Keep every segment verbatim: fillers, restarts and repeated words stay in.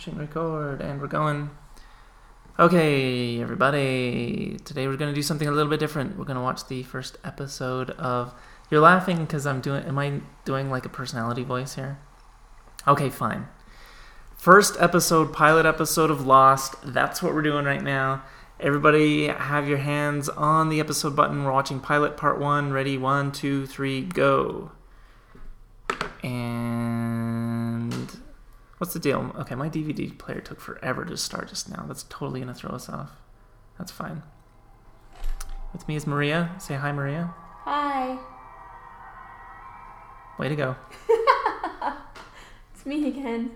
pushing record, and we're going. Okay, everybody. Today we're going to do something a little bit different. We're going to watch the first episode of... You're laughing because I'm doing... Am I doing like a personality voice here? Okay, fine. First episode, pilot episode of Lost. That's what we're doing right now. Everybody have your hands on the episode button. We're watching pilot part one. Ready? One, two, three, go. And... What's the deal? Okay, my D V D player took forever to start just now. That's totally going to throw us off. That's fine. With me is Maria. Say hi, Maria. Hi. Way to go. It's me again.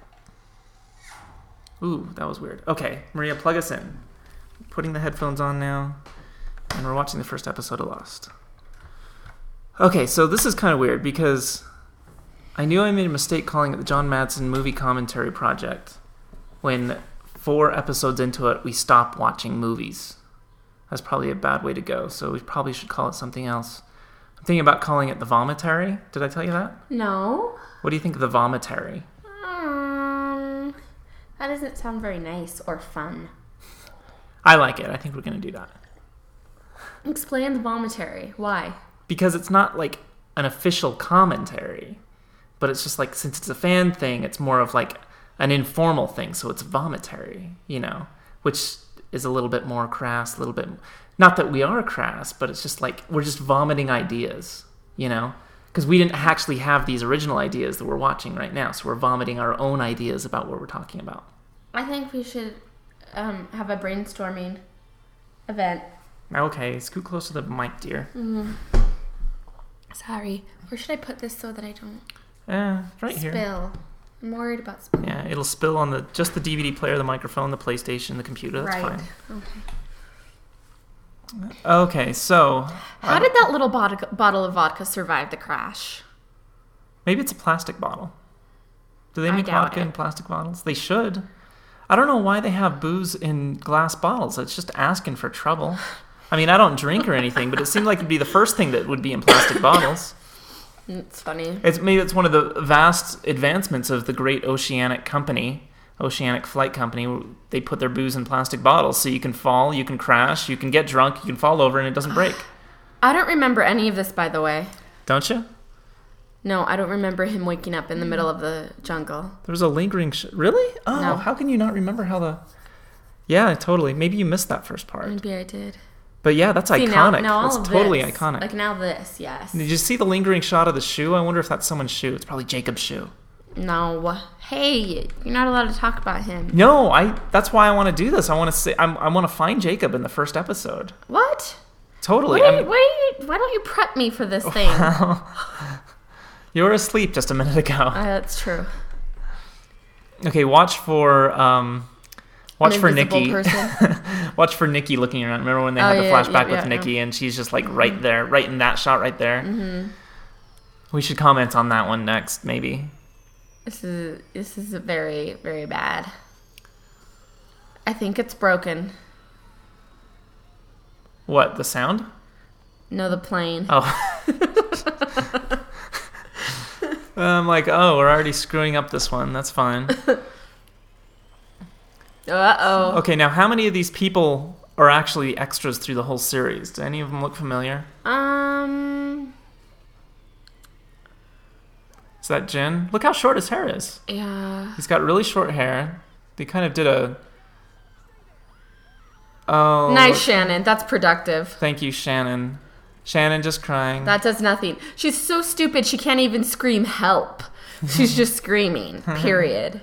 Ooh, that was weird. Okay, Maria, plug us in. Putting the headphones on now. And we're watching the first episode of Lost. Okay, so this is kind of weird because... I knew I made a mistake calling it the John Madsen Movie Commentary Project when four episodes into it, we stopped watching movies. That's probably a bad way to go, so we probably should call it something else. I'm thinking about calling it the Vomitary. Did I tell you that? No. What do you think of the Vomitary? Um, that doesn't sound very nice or fun. I like it. I think we're going to do that. Explain the Vomitary. Why? Because it's not like an official commentary. But it's just like, since it's a fan thing, it's more of like an informal thing. So it's vomitary, you know, which is a little bit more crass, a little bit... Not that we are crass, but it's just like, we're just vomiting ideas, you know? Because we didn't actually have these original ideas that we're watching right now. So we're vomiting our own ideas about what we're talking about. I think we should um, have a brainstorming event. Okay, scoot close to the mic, dear. Mm. Sorry. Where should I put this so that I don't... Yeah, right spill. here. Spill. I'm worried about spill. Yeah, it'll spill on the just the D V D player, the microphone, the PlayStation, the computer. That's right. fine. Okay. Okay, so... How did that little bot- bottle of vodka survive the crash? Maybe it's a plastic bottle. Do they I make doubt vodka it. in plastic bottles? They should. I don't know why they have booze in glass bottles. It's just asking for trouble. I mean, I don't drink or anything, but it seemed like it'd be the first thing that would be in plastic bottles. It's funny. It's maybe it's one of the vast advancements of the great Oceanic Company, Oceanic Flight Company. They put their booze in plastic bottles, so you can fall, you can crash, you can get drunk, you can fall over, and it doesn't break. I don't remember any of this, by the way. Don't you? No, I don't remember him waking up in the middle of the jungle. There was a lingering... Sh- really? Oh, No. How can you not remember how the... Yeah, totally. Maybe you missed that first part. Maybe I did. But yeah, that's See, iconic. Now, now all that's of totally this, iconic. Like now this, yes. Did you see the lingering shot of the shoe? I wonder if that's someone's shoe. It's probably Jacob's shoe. No. Hey, you're not allowed to talk about him. No, I. That's why I want to do this. I want to say. I'm, I want to find Jacob in the first episode. What? Totally. Why, I mean, why, why don't you prep me for this thing? You were asleep just a minute ago. Uh, that's true. Okay, watch for. Um, Watch An for invisible Nikki. person. Watch for Nikki looking around. Remember when they Oh, had the yeah, flashback yeah, with yeah, Nikki, yeah. and she's just like right there, right in that shot right there. Mm-hmm. We should comment on that one next, maybe. This is this is very very bad. I think it's broken. What, the sound? No, the plane. Oh. I'm like, oh, we're already screwing up this one. That's fine. Uh-oh. Okay, now how many of these people are actually extras through the whole series? Do any of them look familiar? Um. Is that Jin? Look how short his hair is. Yeah. He's got really short hair. They kind of did a... Oh. Nice, Shannon. That's productive. Thank you, Shannon. Shannon just crying. That does nothing. She's so stupid she can't even scream help. She's just screaming. Period.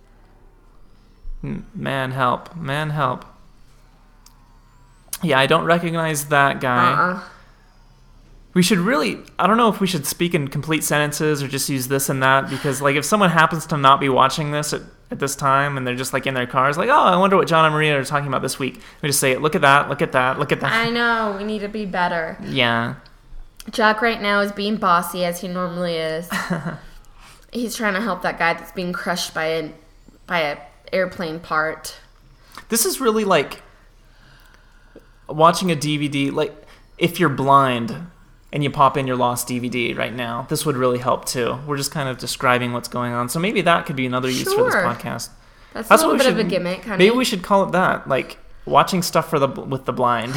Man, help. Man, help. Yeah, I don't recognize that guy. Uh-uh. We should really... I don't know if we should speak in complete sentences or just use this and that, because like if someone happens to not be watching this at, at this time and they're just like in their cars, like, oh, I wonder what John and Maria are talking about this week. We just say, look at that, look at that, look at that. I know. We need to be better. Yeah. Jack right now is being bossy as he normally is. He's trying to help that guy that's being crushed by a by a airplane part. This is really like watching a D V D. Like if you're blind and you pop in your Lost D V D right now, this would really help too. We're just kind of describing what's going on. So maybe that could be another use for this Sure. podcast. That's, That's a little what bit we of a should- gimmick, honey. Maybe we should call it that. Like, watching stuff for the with the blind.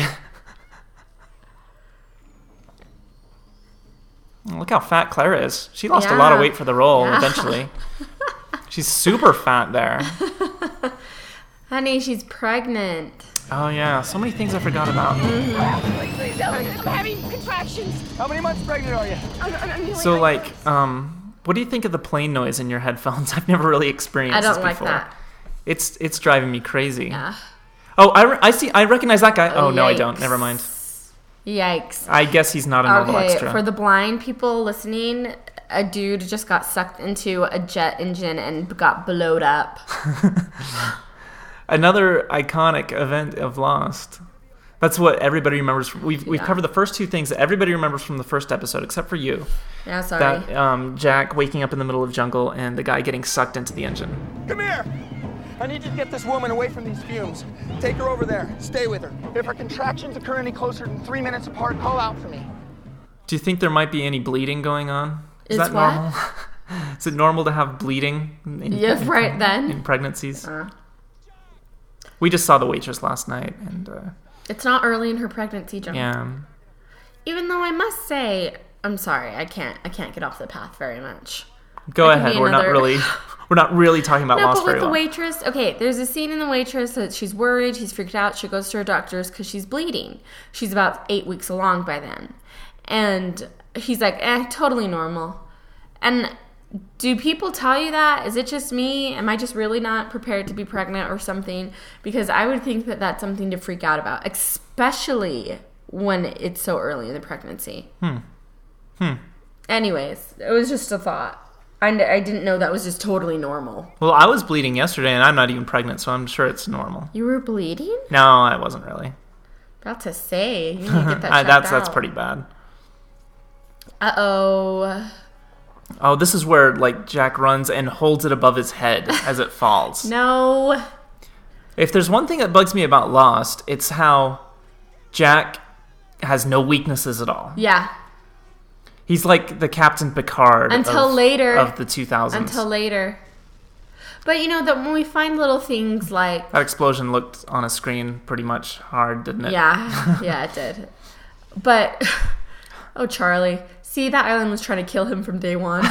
Look how fat Claire is. She lost a lot of Yeah. weight for the role Yeah. eventually. She's super fat there. Honey, she's pregnant. Oh, yeah. So many things I forgot about. Please help me. I'm having contractions. How many months pregnant are you? I'm, I'm, I'm So, like, um, what do you think of the plane noise in your headphones? I've never really experienced I don't this like before. that. It's it's driving me crazy. Yeah. Oh, I, re- I see. I recognize that guy. Oh, no, I Yikes. don't. Never mind. Yikes. I guess he's not a normal Okay, extra. for the blind people listening, a dude just got sucked into a jet engine and got blowed up. Another iconic event of Lost. That's what everybody remembers. We've we've Yeah. covered the first two things that everybody remembers from the first episode, except for you. Yeah, sorry. That um, Jack waking up in the middle of jungle and the guy getting sucked into the engine. Come here. I need you to get this woman away from these fumes. Take her over there. Stay with her. If her contractions occur any closer than three minutes apart, call out for me. Do you think there might be any bleeding going on? Is It's that what? normal? Is it normal to have bleeding in, Yeah, in- right then. in pregnancies? Uh. We just saw The Waitress last night, and uh, It's not early in her pregnancy, John. yeah, Even though I must say, I'm sorry, I can't I can't get off the path very much. go That could ahead. be We're not another- really, we're not really talking about No, Lost but with very the well. waitress, okay, there's a scene in the waitress that she's worried, she's freaked out, she goes to her doctor's because she's bleeding. She's about eight weeks along by then. And he's like, eh, totally normal. And do people tell you that? Is it just me? Am I just really not prepared to be pregnant or something? Because I would think that that's something to freak out about, especially when it's so early in the pregnancy. Hmm. Hmm. Anyways, it was just a thought. I, I didn't know that was just totally normal. Well, I was bleeding yesterday, and I'm not even pregnant, so I'm sure it's normal. You were bleeding? No, I wasn't really. About to say, you need to get that I- checked that's out. that's pretty bad. Uh-oh. Oh, this is where like Jack runs and holds it above his head as it falls. No. If there's one thing that bugs me about Lost, it's how Jack has no weaknesses at all. Yeah. He's like the Captain Picard Until of, later. of the two thousands. Until later. But you know that when we find little things like That explosion looked on a screen pretty much hard, didn't it? yeah, yeah, it did. But oh, Charlie, see that island was trying to kill him from day one.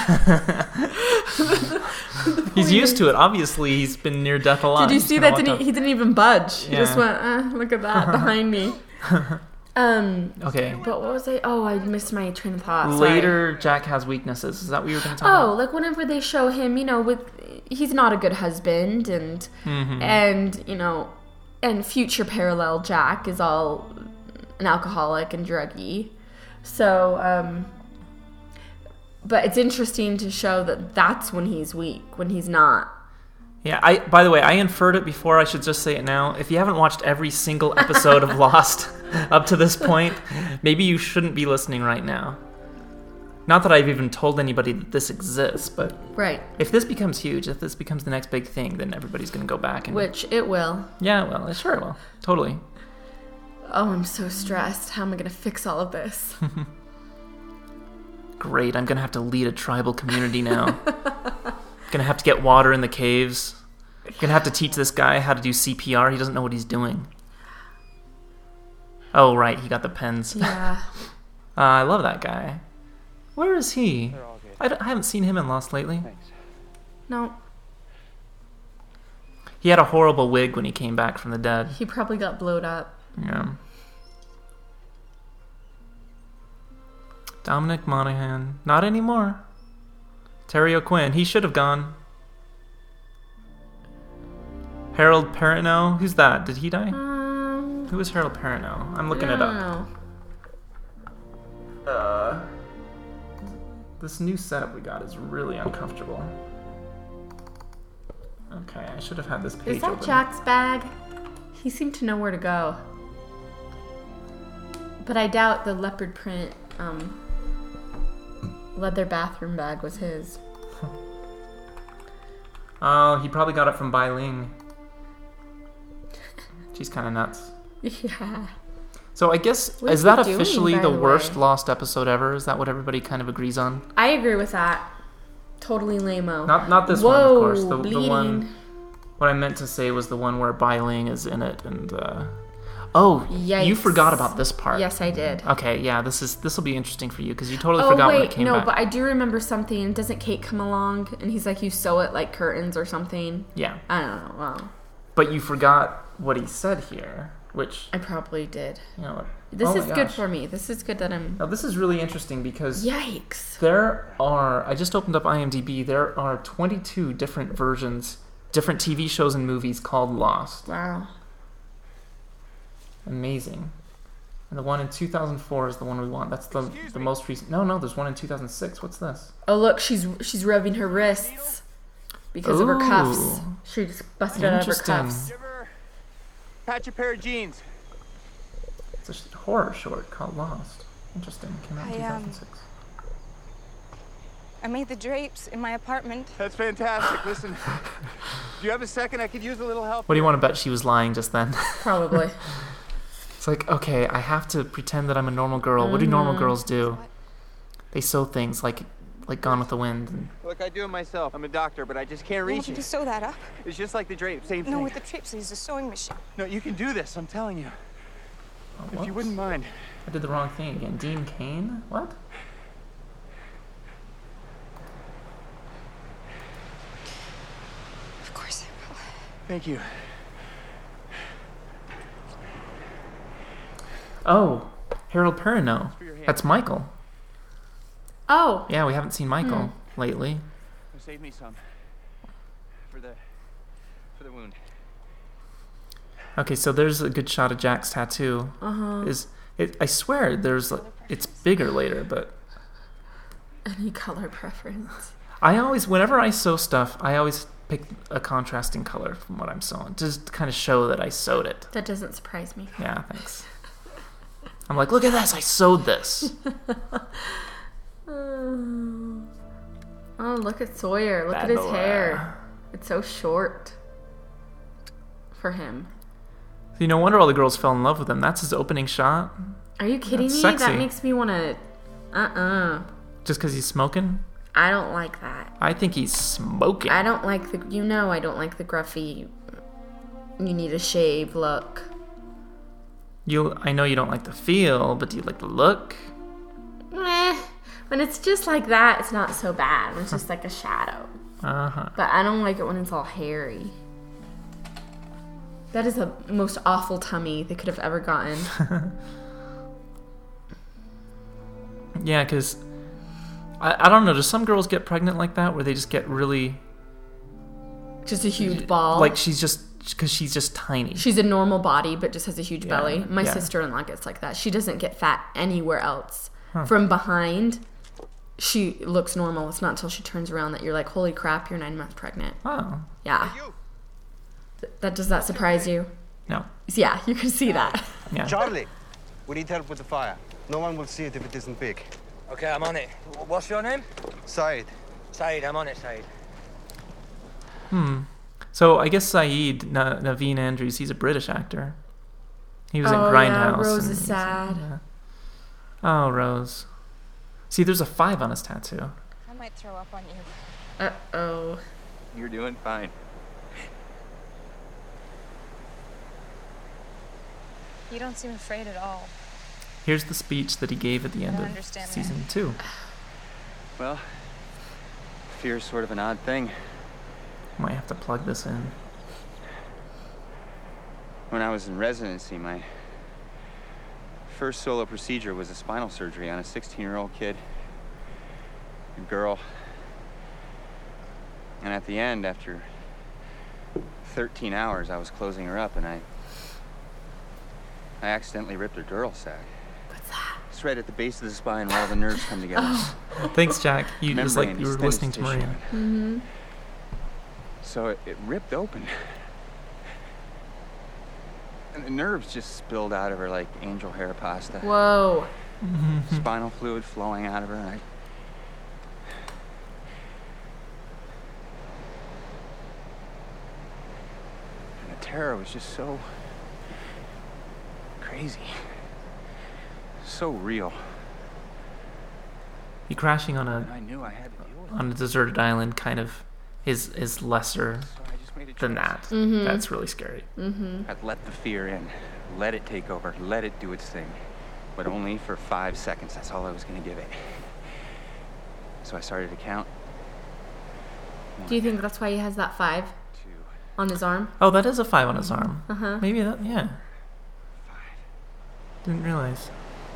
He's used to it. Obviously, he's been near death a lot. Did you He's see kinda that? Didn't walked he, he didn't even budge. He just Yeah. went, uh, look at that behind me. Um, up. Okay. but what was I? Oh, I missed my train of thought. Sorry. Later, Jack has weaknesses. Is that what you were going to talk Oh, about? like whenever they show him, you know, with he's not a good husband, and Mm-hmm. and you know, and future parallel Jack is all an alcoholic and druggy. So, um, but it's interesting to show that that's when he's weak, when he's not. Yeah, I. By the way, I inferred it before. I should just say it now. If you haven't watched every single episode of Lost up to this point, maybe you shouldn't be listening right now. Not that I've even told anybody that this exists, but Right. if this becomes huge, if this becomes the next big thing, then everybody's going to go back and. Which it will. Yeah, well, sure, it will. Totally. Oh, I'm so stressed. How am I going to fix all of this? Great, I'm going to have to lead a tribal community now. Gonna have to get water in the caves. Gonna have to teach this guy how to do C P R. He doesn't know what he's doing. Oh, right, he got the pens. Yeah. Uh, I love that guy. Where is he? I, don't- I haven't seen him in Lost lately. No, He had a horrible wig when he came back from the dead. he probably got blowed up. Yeah. Dominic Monaghan. Not anymore. Terry O'Quinn. He should have gone. Harold Perrineau. Who's that? Did he die? Um, Who is Harold Perrineau? I'm looking I it don't up. know. Uh, this new setup we got is really uncomfortable. Okay, I should have had this page Is that open. Jack's bag? He seemed to know where to go. But I doubt the leopard print um, leather bathroom bag was his. Oh, he probably got it from Bai Ling. She's kind of nuts. Yeah. So I guess, What is is that he doing, officially by the the worst way? Lost episode ever? Is that what everybody kind of agrees on? I agree with that. Totally lame-o. Not not this Whoa, one, of course. The, the bleeding. one What I meant to say was the one where Bai Ling is in it, and uh, oh, Yikes. you forgot about this part. Yes, I did. Okay, yeah, this is this will be interesting for you because you totally Oh forgot when it wait, came no, back. but I do remember something. Doesn't Kate come along and he's like, "You sew it like curtains or something"? Yeah, I don't know. Wow, but you forgot what he said here, which I probably did. you know. This oh is my good gosh. for me. This is good that I'm. Now this is really interesting because Yikes! there are. I just opened up IMDb. There are twenty-two different versions, different T V shows and movies called Lost. Wow. Amazing. And the one in two thousand four is the one we want. That's the the most recent. No, no, there's one in two thousand six. What's this? Oh look, she's she's rubbing her wrists because of her cuffs. Ooh. She just busted out of her Interesting. cuffs. Give her patch a pair of jeans. It's a sh- horror short called Lost. Interesting. Came out in I, two um, thousand six. I made the drapes in my apartment. That's fantastic. Listen, do you have a second? I could use a little help. What do you want to bet she was lying just then? Probably. It's like, okay, I have to pretend that I'm a normal girl. What do normal girls do? They sew things like like Gone with the Wind. And Look, I do it myself. I'm a doctor, but I just can't You reach want me it. to sew that up? It's just like the drape, same thing. No, with the drapes, there's a sewing machine. No, you can do this. I'm telling you. oh, If you whoops. wouldn't mind. I did the wrong thing again. Dean Cain? What? Of course I will. Thank you. Oh, Harold Perrineau. That's Michael. Oh, Yeah, we haven't seen Michael lately. Save me some. For the for the wound. Okay, so there's a good shot of Jack's tattoo. uh-huh. Is it? I swear, there's like, it's bigger later, but Any color preference? I always, whenever I sew stuff, I always pick a contrasting color from what I'm sewing, just to kind of show that I sewed it. That doesn't surprise me. Yeah, thanks. I'm like, look at this, I sewed this. Oh, oh look at Sawyer. Look Bad at his boy. hair. It's so short for him. See, no wonder all the girls fell in love with him. That's his opening shot. Are you kidding That's me? sexy. That makes me want to. Uh-uh. Just because he's smoking? I don't like that. I think he's smoking. I don't like the. You know, I don't like the gruffy. You need a shave look. You, I know you don't like the feel, but do you like the look? Meh. When it's just like that, it's not so bad. When it's just like a shadow. Uh huh. But I don't like it when it's all hairy. That is the most awful tummy they could have ever gotten. Yeah, because I, I don't know. Do some girls get pregnant like that, where they just get really Just a huge ball. like she's just because she's just tiny. She's a normal body, but just has a huge Yeah, belly. My yeah. sister-in-law gets like that. She doesn't get fat anywhere else. From behind, she looks normal. It's not until she turns around that you're like, holy crap, you're nine months pregnant. Oh Yeah. Th- That does that surprise you? no. Yeah, you can see that. Yeah. Charlie, we need help with the fire. No one will see it if it isn't big. Okay, I'm on it. What's your name? Said, Said, I'm on it, Said. So I guess Saeed Na- Naveen Andrews, he's a British actor. He was in Oh, yeah, Grindhouse. Rose and- is sad. yeah. Oh, Rose. See, there's a five on his tattoo. I might throw up on you. Uh-oh. You're doing fine. You don't seem afraid at all. Here's the speech that he gave at the end don't of understand that. season two. Well, fear's sort of an odd thing. Might have to plug this in. When I was in residency, my first solo procedure was a spinal surgery on a sixteen-year-old kid, a girl. And at the end, after thirteen hours, I was closing her up, and I, I accidentally ripped her dural sac. What's that? It's right at the base of the spine where all the nerves come together. Thanks, Jack. You just like Membrane you is were thin as listening to tissue. Maria. Mm-hmm. So it, it ripped open. And the nerves just spilled out of her like angel hair pasta. Whoa. Spinal fluid flowing out of her. And I... And the terror was just so crazy. So real. You crashing on And a I knew I had to deal with it. on a deserted island kind of is is lesser So I just made than that. Mm-hmm. That's really scary. Mm-hmm. I'd let the fear in, let it take over, let it do its thing, but only for five seconds. That's all I was going to give it. So I started to count. One, Do you think that's why he has that five two, on his arm? Oh, that is a five on his arm. Uh-huh. Maybe that, yeah. five, Didn't realize.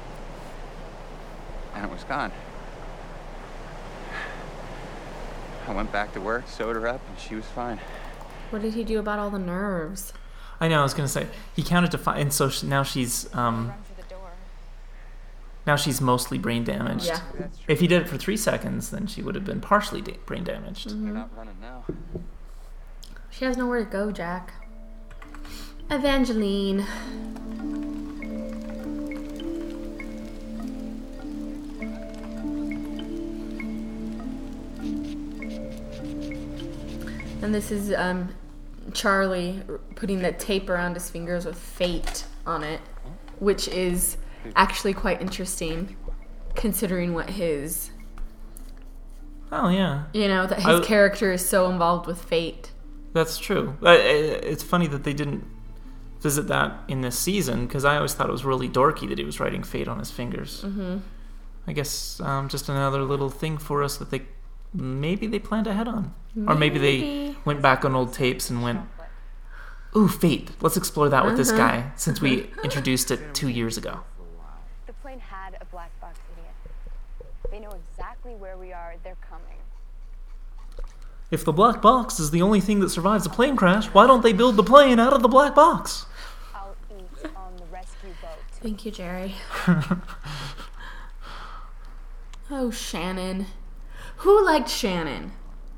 and it was gone. I went back to work, sewed her up, and she was fine. What did he do about all the nerves? I know, I was going to say, he counted to five, and so sh- now she's, um, Run for the door. now she's mostly brain damaged. Yeah. That's true. If he did it for three seconds, then she would have been partially da- brain damaged. Mm-hmm. They're not running now. She has nowhere to go, Jack. Evangeline. And this is um, Charlie putting the tape around his fingers with fate on it, which is actually quite interesting, considering what his, Oh, yeah. you know, that his I- character is so involved with fate. That's true. Uh, It's funny that they didn't visit that in this season, because I always thought it was really dorky that he was writing fate on his fingers. Mm-hmm. I guess um, just another little thing for us that they maybe they planned ahead on. Or maybe they Maybe. went back on old tapes and went, ooh, fate. Let's explore that with this Uh-huh. guy, since we introduced it two years ago. The plane had a black box in it. They know exactly where we are. They're coming. If the black box is the only thing that survives a plane crash, why don't they build the plane out of the black box? I'll eat on the rescue boat. Thank you, Jerry. Oh, Shannon. Who liked Shannon?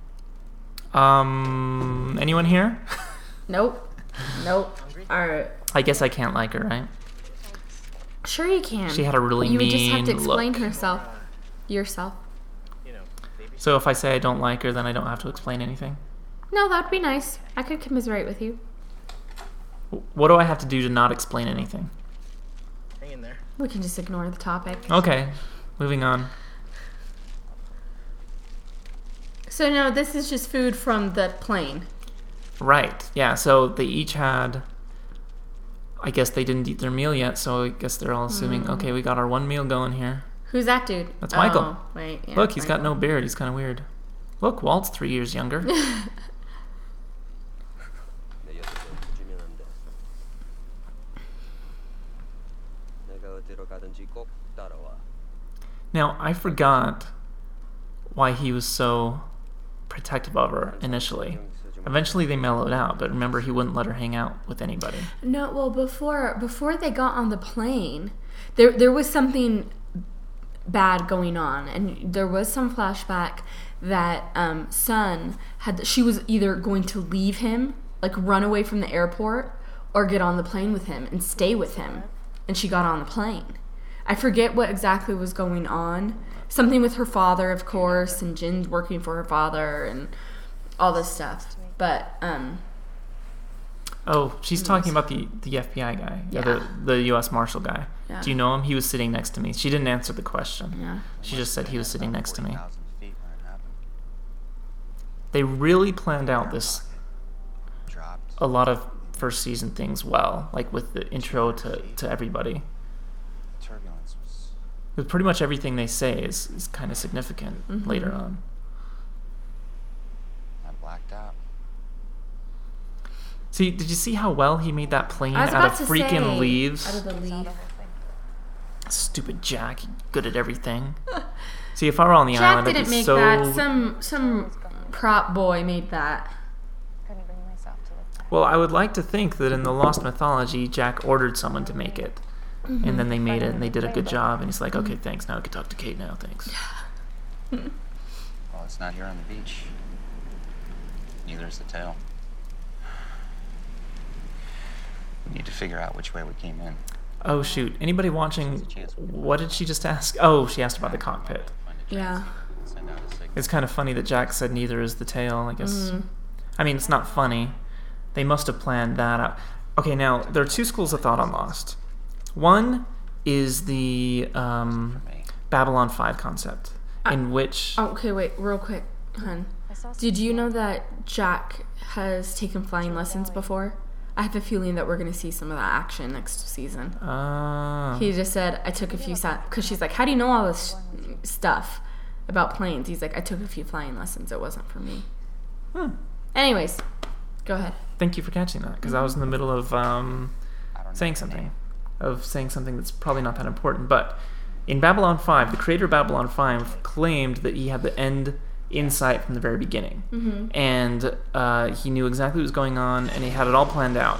Um, anyone here? Nope. Nope. Alright. I guess I can't like her, right? Sure you can. She had a really But you would just have to mean explain look. herself. Yourself. So if I say I don't like her, then I don't have to explain anything? No, that would be nice. I could commiserate with you. What do I have to do to not explain anything? Hang in there. We can just ignore the topic. Okay, moving on. So no, this is just food from the plane. Right, yeah, so they each had... I guess they didn't eat their meal yet, so I guess they're all assuming, Mm. okay, we got our one meal going here. Who's that dude? That's Michael. Oh, wait. Yeah, Look, he's got Michael. no beard, he's kind of weird. Look, Walt's three years younger. Now, I forgot why he was so protective of her initially. Eventually they mellowed out, but remember he wouldn't let her hang out with anybody. No, well, before before they got on the plane, there there was something bad going on, and there was some flashback that um, Sun had. She was either going to leave him, like run away from the airport, or get on the plane with him and stay with him. And she got on the plane. I forget what exactly was going on. Something with her father, of course, and Jin's working for her father, and all this stuff. But um, Oh, she's talking about the, the F B I guy, yeah. Yeah. the, the U S Marshal guy. Yeah. Do you know him? He was sitting next to me. She didn't answer the question. yeah. She just said he was sitting next to me. forty thousand feet when it happened. They really planned out this, Dropped. a lot of first season things well, like with the intro to, to everybody. Turbulence was... But pretty much everything they say is, is kind of significant Mhm. later on. I blacked out. See, did you see how well he made that plane I was out about of to freaking say, leaves? Out of the leaf. Stupid Jack, he good at everything. See, if I were on the Jack island, I'd didn't be make so... that. Some some prop boy made that. Couldn't bring myself to look back. Well, I would like to think that in the Lost mythology, Jack ordered someone to make it. Mm-hmm. And then they made it, and they did a good job. And he's like, okay, thanks. Now I can talk to Kate now, thanks. Well, it's not here on the beach. Neither is the tail. We need to figure out which way we came in. Oh, shoot. Anybody watching, what did she just ask? Oh, she asked about the cockpit. Yeah. Send out a signal. It's kind of funny that Jack said neither is the tail, I guess. Mm-hmm. I mean, it's not funny. They must have planned that out. Okay, now, there are two schools of thought on Lost. One is the um, Babylon five concept, in which... Oh, okay, wait, real quick, hun. saw Did you know that Jack has taken flying lessons before? I have a feeling that we're going to see some of that action next season. Ah. He just said, I took a few, because she's like, how do you know all this stuff about planes? He's like, I took a few flying lessons. It wasn't for me. Hmm. Anyways, go ahead. Thank you for catching that, because I was in the middle of um, saying something, of saying something that's probably not that important. But in Babylon five, the creator of Babylon five claimed that he had the end insight from the very beginning. Mm-hmm. And uh, he knew exactly what was going on, and he had it all planned out.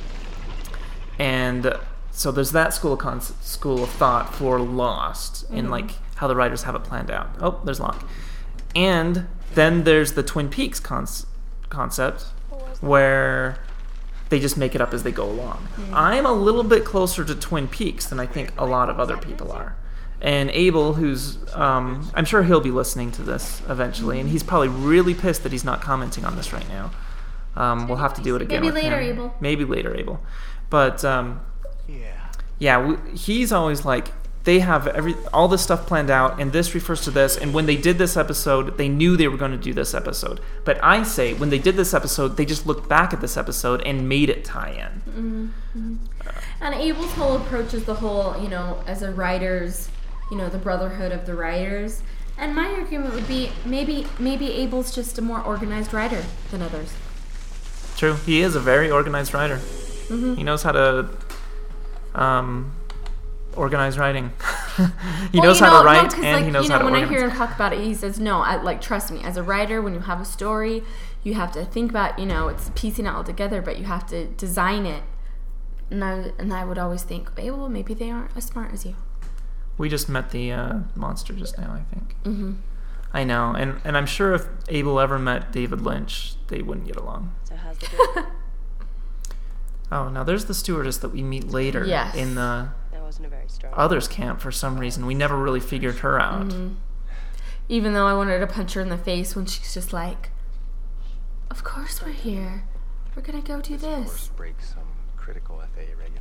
And so there's that school of con- school of thought for Lost, mm-hmm. in like how the writers have it planned out. Oh, there's Locke. And then there's the Twin Peaks con- concept, where they just make it up as they go along. Mm-hmm. I'm a little bit closer to Twin Peaks than I think a lot of other people are. And Abel, who's, um, I'm sure he'll be listening to this eventually, and he's probably really pissed that he's not commenting on this right now. Um, we'll have to do it again. Maybe with later, him. Abel. Maybe later, Abel. But um, Yeah. yeah, we, he's always like, they have every all this stuff planned out, and this refers to this. And when they did this episode, they knew they were going to do this episode. But I say, when they did this episode, they just looked back at this episode and made it tie in. Mm-hmm. Mm-hmm. Uh, and Abel's whole approach is the whole, you know, as a writer's, you know, the brotherhood of the writers. And my argument would be maybe maybe Abel's just a more organized writer than others. True. He is a very organized writer. Mm-hmm. He knows how to um, organize writing. he well, knows you know, how to write, no, and like, he knows you know, how to when organize. I hear him talk about it, he says, no, I, like, trust me, as a writer, when you have a story, you have to think about, you know, it's piecing it all together, but you have to design it. And I, and I would always think, okay, well, maybe they aren't as smart as you. We just met the uh, monster just now, I think. Mm-hmm. I know, and, and I'm sure if Abel ever met David Lynch, they wouldn't get along. So how's the day? Oh, now there's the stewardess that we meet later Yes. in the That wasn't a very strong. others' camp for some reason. We never really figured her out. Mm-hmm. Even though I wanted to punch her in the face when she's just like, of course we're here. We're going to go do this. Break some critical F A A regulations.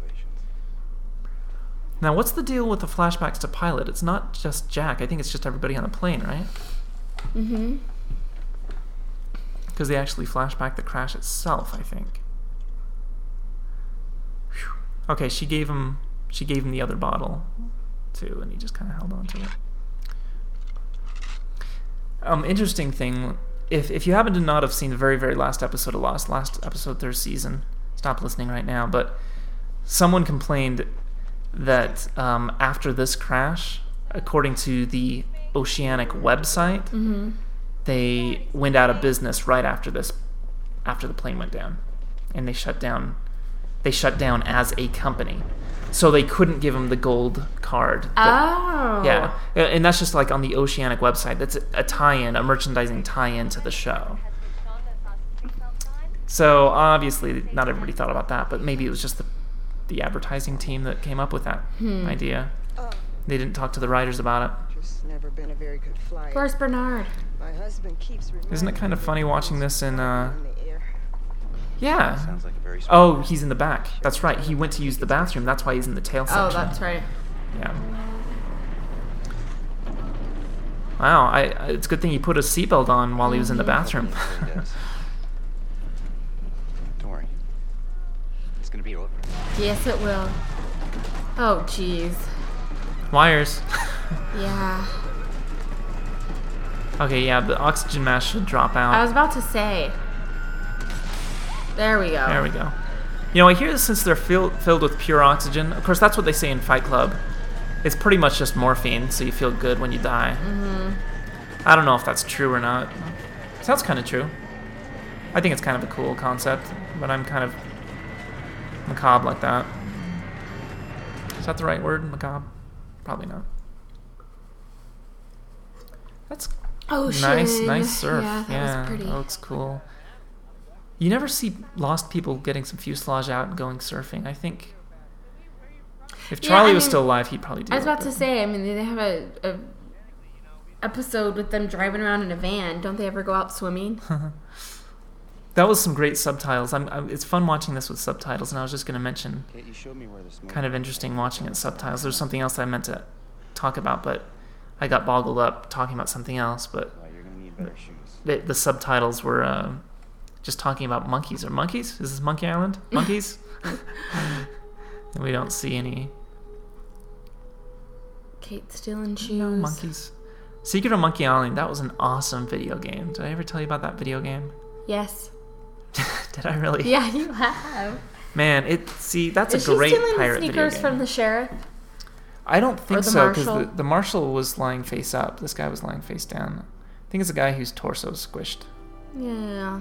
Now, what's the deal with the flashbacks to Pilot? It's not just Jack. I think it's just everybody on the plane, right? Mm-hmm. Because they actually flash back the crash itself, I think. Whew. Okay, she gave him she gave him the other bottle too, and he just kind of held on to it. Um, interesting thing, if if you happen to not have seen the very very last episode of Lost, last episode third season, stop listening right now. But someone complained that um, after this crash, according to the Oceanic website, Mm-hmm. they went out of business right after this, after the plane went down, and they shut down. They shut down as a company, so they couldn't give him the gold card. that- Oh. Yeah, and that's just like on the Oceanic website. That's a tie-in, a merchandising tie-in to the show. So obviously, not everybody thought about that, but maybe it was just the the advertising team that came up with that Hmm. idea. They didn't talk to the writers about it. Just never been a very good flyer. Where's Bernard? My husband keeps Isn't it kind of funny watching this in, uh... in the air. Yeah. Sounds like a very Oh, he's in the back. That's right. He went to use the bathroom. That's why he's in the tail section. Oh, that's right. Yeah. Wow. I. It's a good thing he put a seatbelt on while he was in the bathroom. It really does. Don't worry. It's gonna be over. Yes, it will. Oh, jeez. Wires. Yeah. Okay, yeah, the oxygen mask should drop out. I was about to say. There we go. There we go. You know, I hear this since they're fill, filled with pure oxygen. Of course, that's what they say in Fight Club. It's pretty much just morphine, so you feel good when you die. Mm-hmm. I don't know if that's true or not. Sounds kind of true. I think it's kind of a cool concept, but I'm kind of macabre like that. Is that the right word, macabre? Probably not. That's Ocean. nice, nice surf. Yeah, that yeah, was pretty. that looks cool. You never see lost people getting some fuselage out and going surfing. I think if Yeah, Charlie I was mean, still alive, he'd probably do I was it, about to but- say, I mean, they have a, a episode with them driving around in a van. Don't they ever go out swimming? That was some great subtitles. I'm, I'm, it's fun watching this with subtitles, and I was just going to mention, Kate, you showed me where the smoke kind of interesting watching it subtitles. There's something else I meant to talk about, but I got boggled up talking about something else. But Well, you're gonna need the, the subtitles were uh, just talking about monkeys. Or monkeys? Is this Monkey Island? Monkeys? And we don't see any. Kate stealing shoes. No monkeys. Secret of Monkey Island. That was an awesome video game. Did I ever tell you about that video game? Yes. Did I really? Yeah, you have. Man, it. See, that's Is a great she stealing pirate the video sneakers game. from the sheriff? I don't think the so, because marshal? the, the marshal was lying face up. This guy was lying face down. I think it's a guy whose torso is squished. Yeah.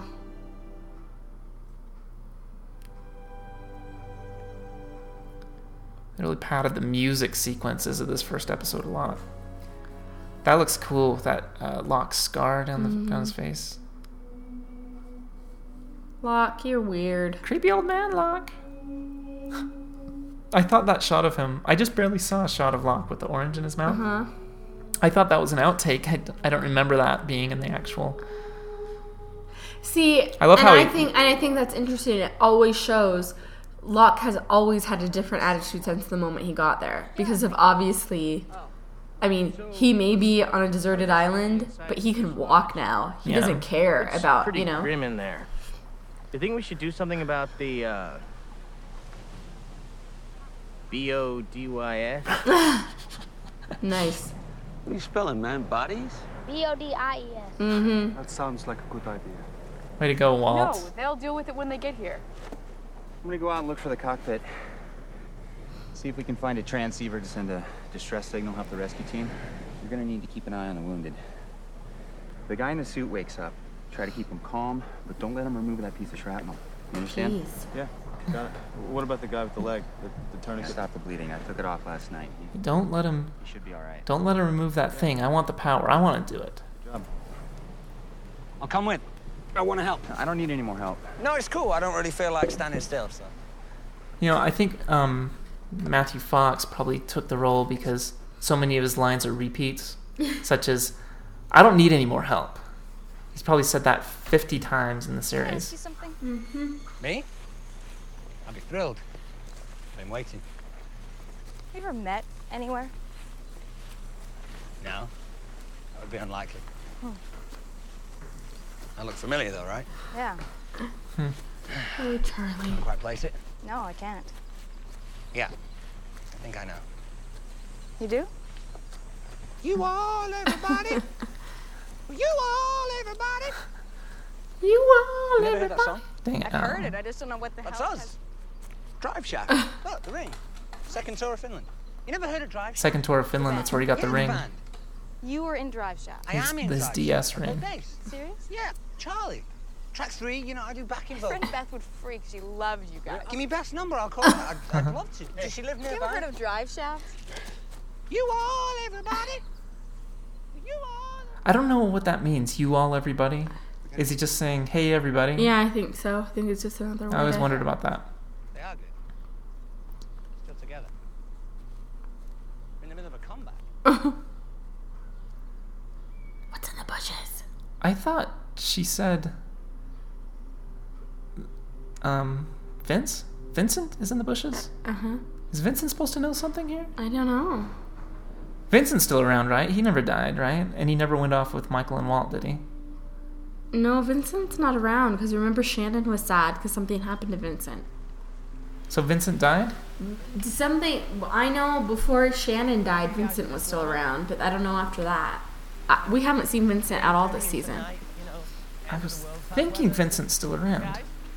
They really padded the music sequences of this first episode a lot. That looks cool, that uh, Locke scar down, the, Mm-hmm. down his face. Locke, you're weird. Creepy old man, Locke. I thought that shot of him, I just barely saw a shot of Locke with the orange in his mouth. Uh-huh. I thought that was an outtake. I, I don't remember that being in the actual... See, I love and how I he- think and I think that's interesting. It always shows Locke has always had a different attitude since the moment he got there. Because of obviously, I mean, he may be on a deserted island, but he can walk now. He Yeah. doesn't care It's about, pretty you know. grim in there. You think we should do something about the uh, B O D Y S? Nice. What are you spelling, man? Bodies? B O D I E S. Mm-hmm. That sounds like a good idea. Way to go, Walt. No, they'll deal with it when they get here. I'm gonna go out and look for the cockpit. See if we can find a transceiver to send a distress signal, help the rescue team. You're gonna need to keep an eye on the wounded. If the guy in the suit wakes up, try to keep him calm, but don't let him remove that piece of shrapnel. You understand? Jeez. Yeah, got it. What about the guy with the leg, the, the I tourniquet? stopped the bleeding. I took it off last night. He, Don't let him... he should be all right. Don't let him remove that thing. I want the power. I want to do it. Good job. I'll come with. I want to help. I don't need any more help. No, it's cool. I don't really feel like standing still, so. You know, I think um, Matthew Fox probably took the role because so many of his lines are repeats, such as, I don't need any more help. He's probably said that fifty times in the Can I ask you series. something? Mm-hmm. Me? I'd be thrilled. Been waiting. You ever met anywhere? No. That would be unlikely. Hmm. I look familiar, though, right? Yeah. Oh, Charlie. Can't quite place it. No, I can't. Yeah. I think I know. You do? You all, everybody. You all, everybody. You all Never heard that everybody. song? Dang it. I've Alan. heard it. I just don't know what the That's hell. us. Drive Shack. Look, the ring. Second tour of Finland. You never heard of Drive Shack? Second tour of Finland, that's where he got the Yeah, ring. band. You were in Drive Shack. I His- am in his Drive D S Shack. ring. Full bass. Serious? Yeah, Charlie. Track three, you know, I do backing My friend vocals. Beth would freak. She loves you guys. Give me Beth's number, I'll call her. I'd, I'd love to. Does she live You ever nearby? heard of Drive Shaft? You all, everybody. You all. I don't know what that means. You all, everybody? Is he just saying, hey, everybody? Yeah, I think so. I think it's just another way. I always to- wondered about that. They are good. Still together. We're in the middle of a comeback. What's in the bushes? I thought she said, um, Vince? Vincent is in the bushes? Uh-huh. Is Vincent supposed to know something here? I don't know. Vincent's still around, right? He never died, right? And he never went off with Michael and Walt, did he? No, Vincent's not around because remember Shannon was sad because something happened to Vincent. So Vincent died? Something I know before Shannon died, Vincent was still around, but I don't know after that. Uh, we haven't seen Vincent at all this season. I was thinking Vincent's still around.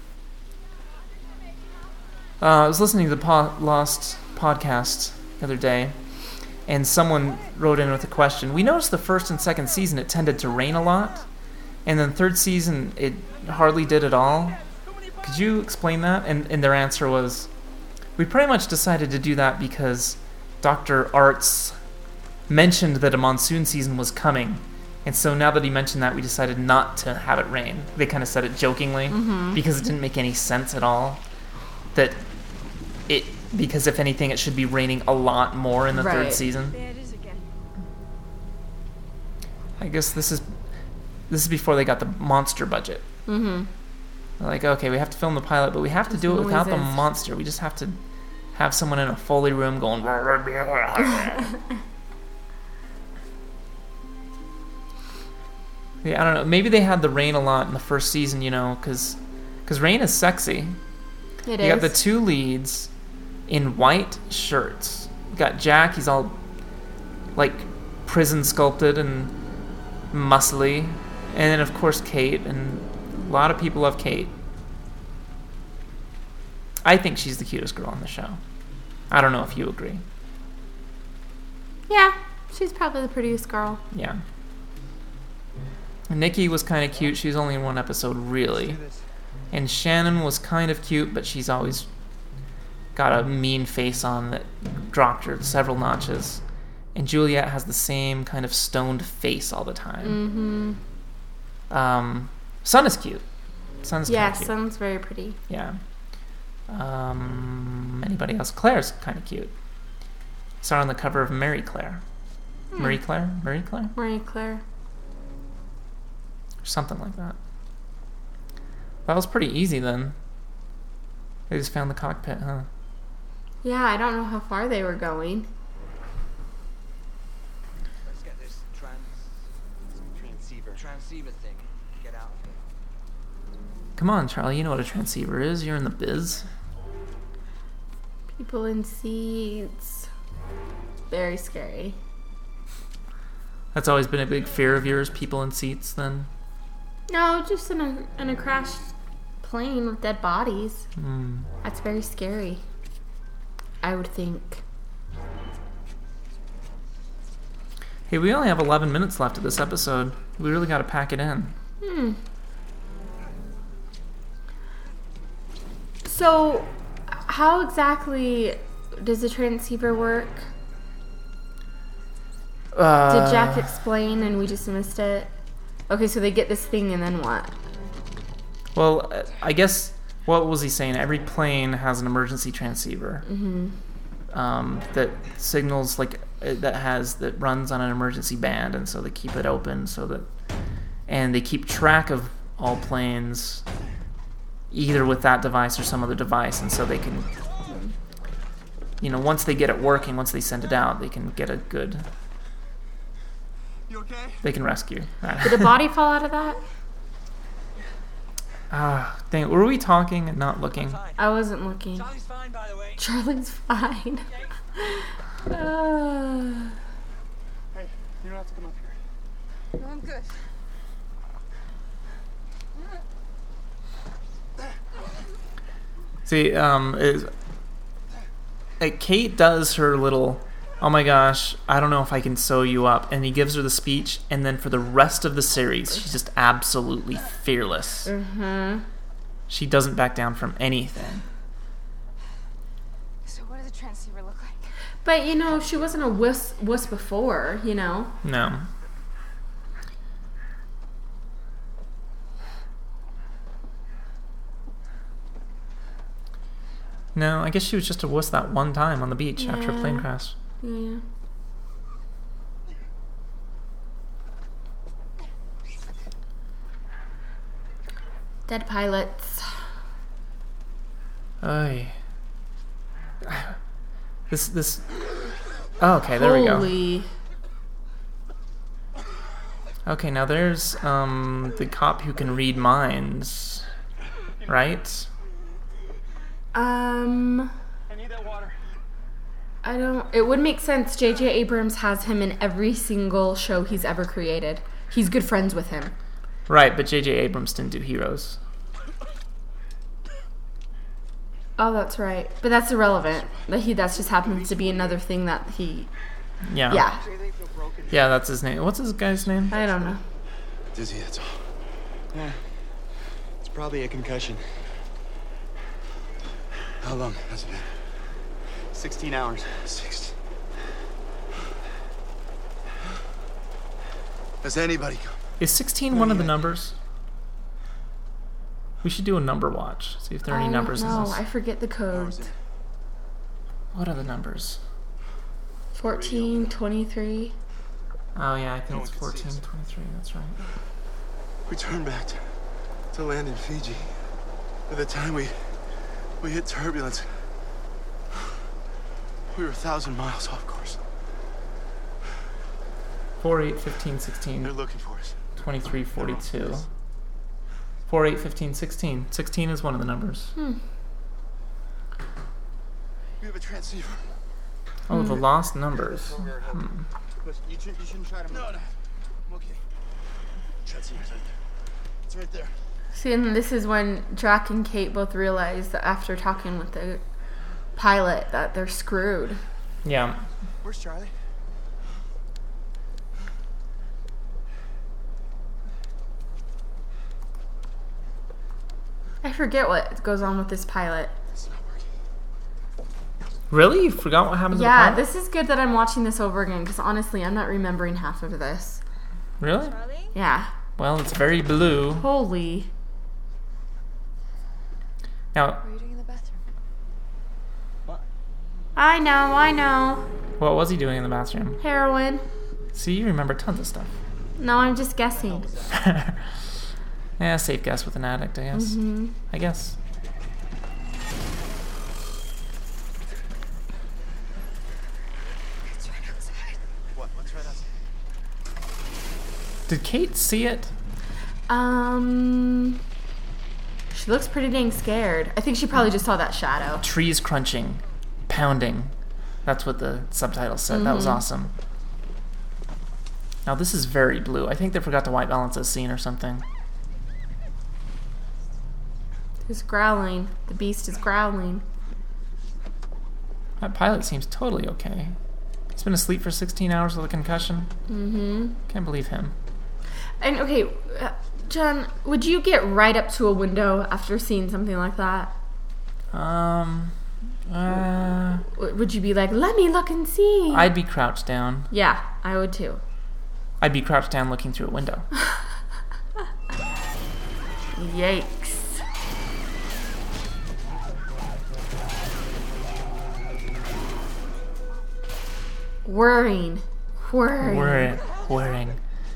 Uh, I was listening to the po- Lost podcast the other day, and someone wrote in with a question. We noticed the first and second season it tended to rain a lot, and then third season it hardly did at all. Could you explain that? And, and their answer was, we pretty much decided to do that because Doctor Arts mentioned that a monsoon season was coming. And so now that he mentioned that, we decided not to have it rain. They kind of said it jokingly Mhm. because it didn't make any sense at all. That it, because if anything, it should be raining a lot more in the Right. third season. There it is again. I guess this is this is before they got the monster budget. Mm-hmm. They're like, okay, we have to film the pilot, but we have to Those do it without the noises. monster. We just have to have someone in a Foley room going. Yeah, I don't know. Maybe they had the Rain a lot in the first season, you know, because because Rain is sexy. It you is. got the two leads in white shirts. You got Jack. He's all like prison sculpted and muscly, and then of course Kate, and a lot of people love Kate. I think she's the cutest girl on the show. I don't know if you agree. Yeah, she's probably the prettiest girl. Yeah. And Nikki was kind of cute. She was only in one episode, really. And Shannon was kind of cute, but she's always got a mean face on that dropped her several notches. And Juliet has the same kind of stoned face all the time. Mm-hmm. Um, Sun is cute. Sun's yeah, kind of cute. Sun's very pretty. Yeah. Um, anybody else? Claire's kind of cute. Saw her on the cover of Marie Claire. Hmm. Marie Claire? Marie Claire? Marie Claire. Or something like that. That was pretty easy then. They just found the cockpit, huh? Yeah, I don't know how far they were going. Let's get this trans transceiver transceiver thing. Get out of here. Come on, Charlie, you know what a transceiver is. You're in the biz. People in seats. Very scary. That's always been a big fear of yours, people in seats, then? No, just in a in a crashed plane with dead bodies. Mm. That's very scary, I would think. Hey, we only have eleven minutes left of this episode. We really got to pack it in. Hmm. So, how exactly does the transceiver work? Uh, Did Jack explain and we just missed it? Okay, so they get this thing and then what? Well, uh, I guess, what was he saying? Every plane has an emergency transceiver. Mm-hmm. Um, that signals, like, uh, that has, that runs on an emergency band, and so they keep it open so that, and they keep track of all planes either with that device or some other device, and so they can, you know, once they get it working, once they send it out, they can get a good, You okay? they can rescue. Did a body fall out of that? Ah, dang it. Were we talking and not looking? I wasn't looking. Charlie's fine, by the way. Charlie's fine. uh, Hey, you don't have to come up here. No, I'm good. See, um, is, like, Kate does her little, oh my gosh, I don't know if I can sew you up, and he gives her the speech, and then for the rest of the series, she's just absolutely fearless. mm-hmm. She doesn't back down from anything. So what does a transceiver look like? But, you know, she wasn't a wuss, wuss before, you know? No. No, I guess she was just a wuss that one time on the beach after a plane Yeah. crash. Yeah. Dead pilots. Oy. This, this... Oh, okay, there we go. Holy. Okay, now there's um the cop who can read minds, right? Um... I need that water. I don't... It would make sense. J J Abrams has him in every single show he's ever created. He's good friends with him. Right, but J J Abrams didn't do Heroes. Oh, that's right. But that's irrelevant. That he that's just happens to be another thing that he... Yeah. Yeah. Yeah, that's his name. What's this guy's name? I don't know. Dizzy, that's all. Yeah. It's probably a concussion. How long has it been? sixteen hours. Six. Has anybody come? Is sixteen one of the numbers? We should do a number watch. See if there are any I numbers don't in know. this. I forget the codes. What are the numbers? fourteen, twenty-three. Oh yeah, I think No it's one can see fourteen us. twenty-three. That's right. We turned back to, to land in Fiji. By the time we we hit turbulence, we were a thousand miles off course. four, eight, fifteen, They're sixteen, looking for us. twenty-three, forty-two. four, eight, fifteen, sixteen. sixteen is one of the numbers. Hmm. We have a transceiver. Oh, the lost numbers. Hmm. Listen, you, sh- you shouldn't try to move. No, no. I'm okay. Transceiver's right there. It's right there. See, and this is when Jack and Kate both realize that after talking with the pilot that they're screwed. Yeah. Where's Charlie? I forget what goes on with this pilot. It's not working. Really? You forgot what happened Yeah, to the pilot? this is good that I'm watching this over again because honestly, I'm not remembering half of this. Really? Charlie? Yeah. Well, it's very blue. Holy. Now, What are you doing in the bathroom? What? I know, I know. what was he doing in the bathroom? Heroin. See, you remember tons of stuff. No, I'm just guessing. Yeah, safe guess with an addict, I guess. Mm-hmm. I guess. It's right outside. What? What's right outside? Did Kate see it? Um, she looks pretty dang scared. I think she probably just saw that shadow. Trees crunching, pounding. That's what the subtitle said. That was Mhm. awesome. Now this is very blue. I think they forgot to white balance this scene or something. It's growling. The beast is growling. That pilot seems totally okay. He's been asleep for sixteen hours with a concussion. Mm-hmm. Can't believe him. And okay, uh, John, would you get right up to a window after seeing something like that? Um, uh, W- would you be like, let me look and see? I'd be crouched down. Yeah, I would too. I'd be crouched down looking through a window. Yikes. Whirring. Whirring. Whirring. Whirring.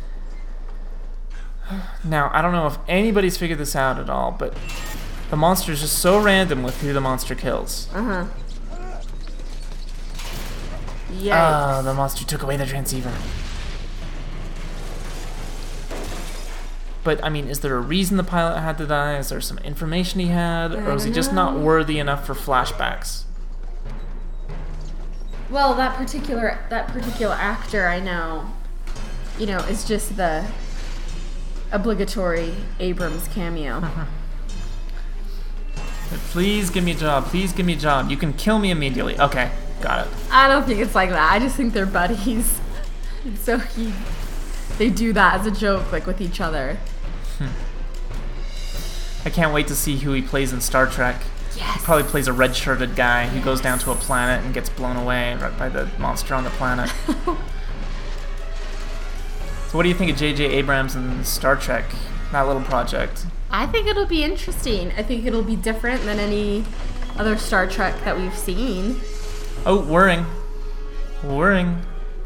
Now, I don't know if anybody's figured this out at all, but the monster is just so random with who the monster kills. Uh-huh. Yikes. Ah, the monster took away the transceiver. But, I mean, is there a reason the pilot had to die? Is there some information he had? Or was he just not worthy enough for flashbacks? Well, that particular that particular actor I know, you know, is just the obligatory Abrams cameo. Please give me a job. Please give me a job. You can kill me immediately. Okay, got it. I don't think it's like that. I just think they're buddies. So he, they do that as a joke, like with each other. I can't wait to see who he plays in Star Trek. Yes. He probably plays a red-shirted guy who goes down to a planet and gets blown away right by the monster on the planet. So what do you think of J J Abrams and Star Trek, that little project? I think it'll be interesting. I think it'll be different than any other Star Trek that we've seen. Oh, whirring. Whirring.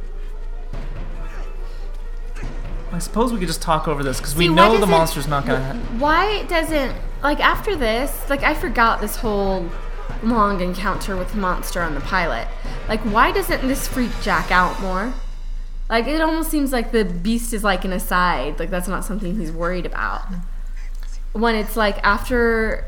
I suppose we could just talk over this, because we See, why know the doesn't- monster's not going to... Why doesn't, like, after this, like, I forgot this whole long encounter with the monster on the pilot. Like, why doesn't this freak Jack out more? Like, it almost seems like the beast is, like, an aside. Like, that's not something he's worried about. When it's, like, after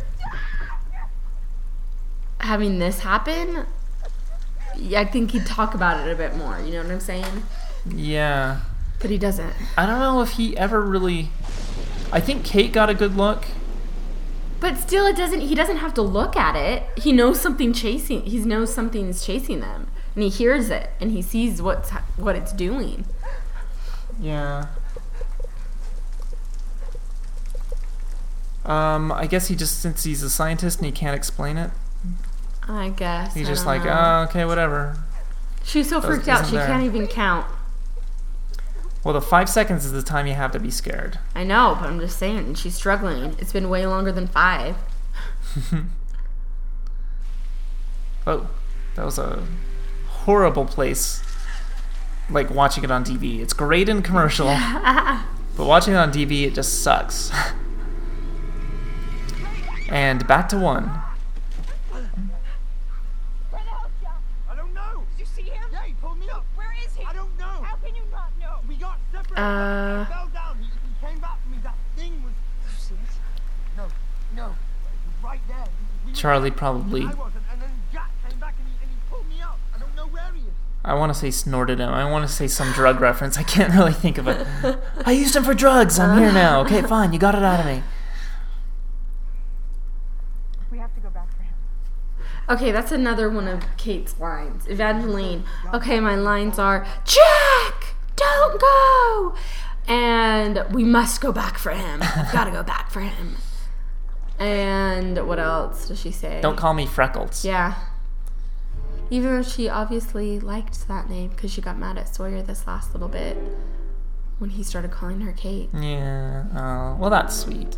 having this happen, I think he'd talk about it a bit more. You know what I'm saying? Yeah. But he doesn't. I don't know if he ever really... I think Kate got a good look. But still, it doesn't. He doesn't have to look at it. He knows something chasing. He knows something's chasing them, and he hears it, and he sees what's what it's doing. Yeah. Um, I guess he just, since he's a scientist and he can't explain it, I guess he's I just don't like, know. oh, okay, whatever. She's so Does- freaked out isn't she there. can't even count. Well, the five seconds is the time you have to be scared. I know, but I'm just saying she's struggling. It's been way longer than five. Oh, that was a horrible place. Like watching it on T V. It's great in commercial, but watching it on T V, it just sucks. And back to one. Where the hell's Jack? I don't know. Did you see him? Yeah, he pulled me up. Where is he? I don't know. How can you not know? We got separated. Uh. He fell down. He, he came Charlie probably, I wasn't, and then Jack came back and he, and he pulled me up. I don't know where he is. I want to say snorted him. I want to say some drug reference. I can't really think of it. I used him for drugs. I'm here now. Okay, fine. You got it out of me. We have to go back for him. Okay, that's another one of Kate's lines. Evangeline. Okay, my lines are, Jack, don't go. And we must go back for him. I've got to go back for him. And what else does she say? Don't call me Freckles. Yeah. Even though she obviously liked that name because she got mad at Sawyer this last little bit when he started calling her Kate. Yeah. Oh, well, that's sweet.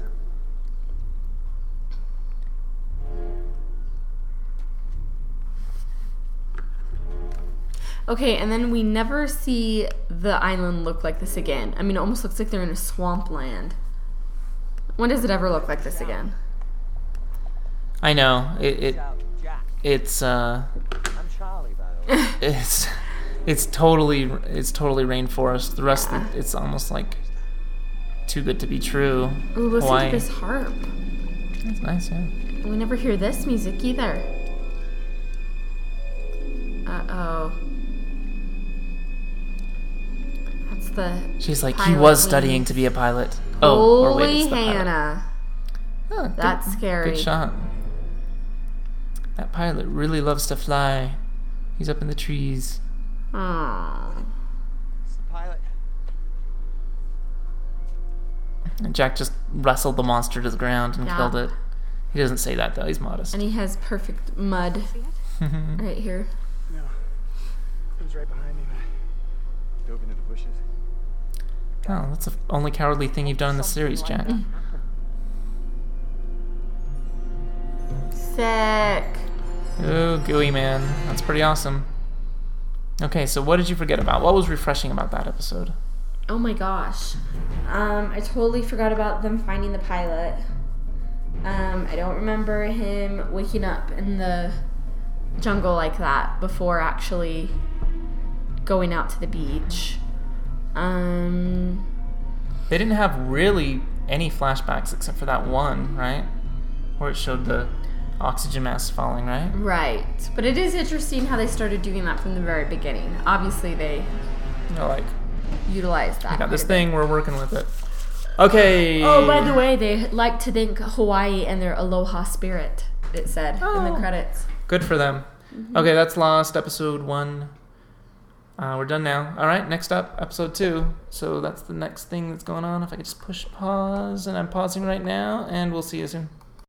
Okay, and then we never see the island look like this again. I mean, it almost looks like they're in a swampland. When does it ever look like this again? I know. It, it it's uh I'm Charlie, by the way. it's it's totally it's totally rainforest. The rest of it, it's almost like too good to be true. Ooh, listen Hawaii. to this harp. That's nice, yeah. We never hear this music either. Uh-oh. That's the She's like, he pilot was wing. studying to be a pilot. Oh, or Holy wait, it's the pilot. Hannah. Oh, That's good, scary. Good shot. That pilot really loves to fly. He's up in the trees. Aww. It's the pilot. And Jack just wrestled the monster to the ground and Yeah. killed it. He doesn't say that, though. He's modest. And he has perfect mud right here. No. It was right behind me, but I dove into the bushes. Oh, that's the only cowardly thing you've done in the series, Jack. Sick. Oh, gooey man. That's pretty awesome. Okay, so what did you forget about? What was refreshing about that episode? Oh my gosh. Um, I totally forgot about them finding the pilot. Um, I don't remember him waking up in the jungle like that before actually going out to the beach. Um, They didn't have really any flashbacks except for that one, right? Where it showed the oxygen mask falling, right? right. But it is interesting how they started doing that from the very beginning. Obviously, they You know, like, utilized that. we got quite this a bit. thing, we're working with it. Okay. Oh, by the way, they like to thank Hawaii and their aloha spirit, it said in the Oh. credits. Good for them. Okay, that's Lost, episode one. Uh, we're done now. All right, next up, episode two. So that's the next thing that's going on. If I could just push pause, and I'm pausing right now, and we'll see you soon.